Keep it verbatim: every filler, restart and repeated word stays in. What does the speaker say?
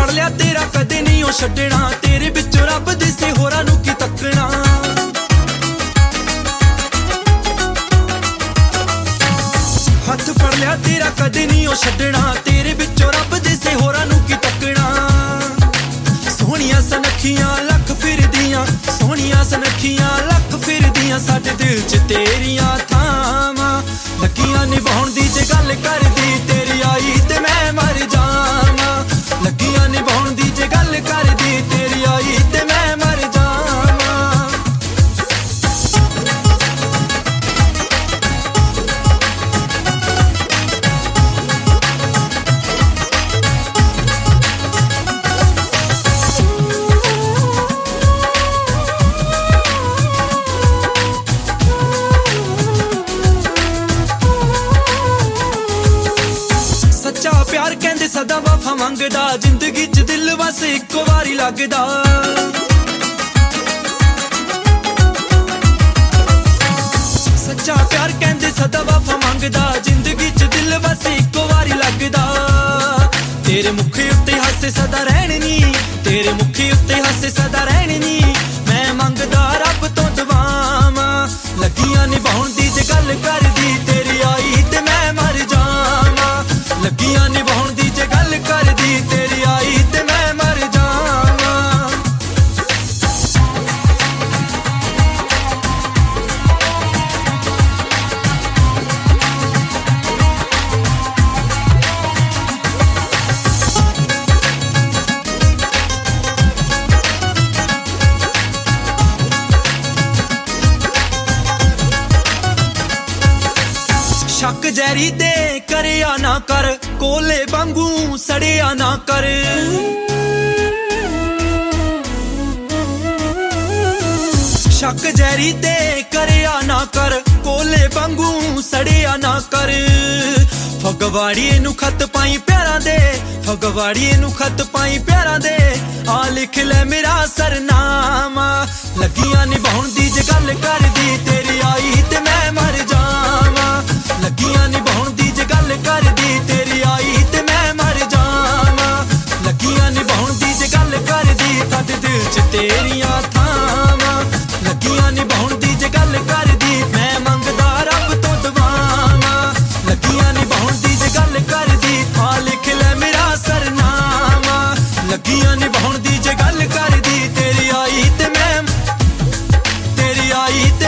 फड़ लिया तेरा कदे नहीं ओ छड्डना, तेरे विचों रब दिसे होरां नूं की तकना। हथ फड़ लिया तेरा कदे नहीं ओ छड्डना, तेरे विचों रब दिसे होरां नूं की तकना। सोहणियां सनखियां लख फिरदियां, सोहणियां सनखियां लख फिरदियां, साडे दिल च तेरियां थावां लगियां निभाउण दी। जे गल करदी तेरी आई ते मैं मर जावां, लगियां निभाउण दी। जे गल करदी तेरी आई ते मैं मर जावां। सच्चा प्यार कहंदे सदा वफा मंगदा, जिंदगी च दिल बस इक्को वारी लगदा। सच्चा प्यार कहंदे सदा वफा मंगदा, जिंदगी च दिल बस इक्को वारी लगदा। तेरे मुखे उत्ते हासे सदा रहने नी, तेरे मुखे उत्ते हासे सदा रहने नी, मैं मंगदा रब तो दुआवां लगियां निभाउण दी। जे गल करदी तेरी आई ते मैं मर जावां, लगियां निभाउण दी। जे गल करदी तेरी आई ते मैं मर जावां। शक जैरी दे करिया ना कर, कोले वांगू सड़िया ना कर। शक जैरी दे करिया ना कर, कोले वांगू सड़िया ना कर। फगवाड़िए नू खत पाई प्यारां दे, फगवाड़िए नू खत पाई प्यारां दे, आ लिख ले मेरा सरनामा लगियां निभाउण दी। जे गल करदी तेरी आई ते मैं मर जावां, लगियां निभाउण दी। जे गल करदी तेरी आई ते मैं मर जावां, लगियां निभाउण दी। जे गल करदी साडे दिल च तेरियां थावां लगियां निभाउण दी। जे गल करदी मैं मंगदा रब तो दुआवां लगियां निभाउण दी। जे गल करदी आ लिख ले मेरा सरनामा लगियां निभाउण दी। जे गल करदी तेरी आई ते मैं तेरी आई ते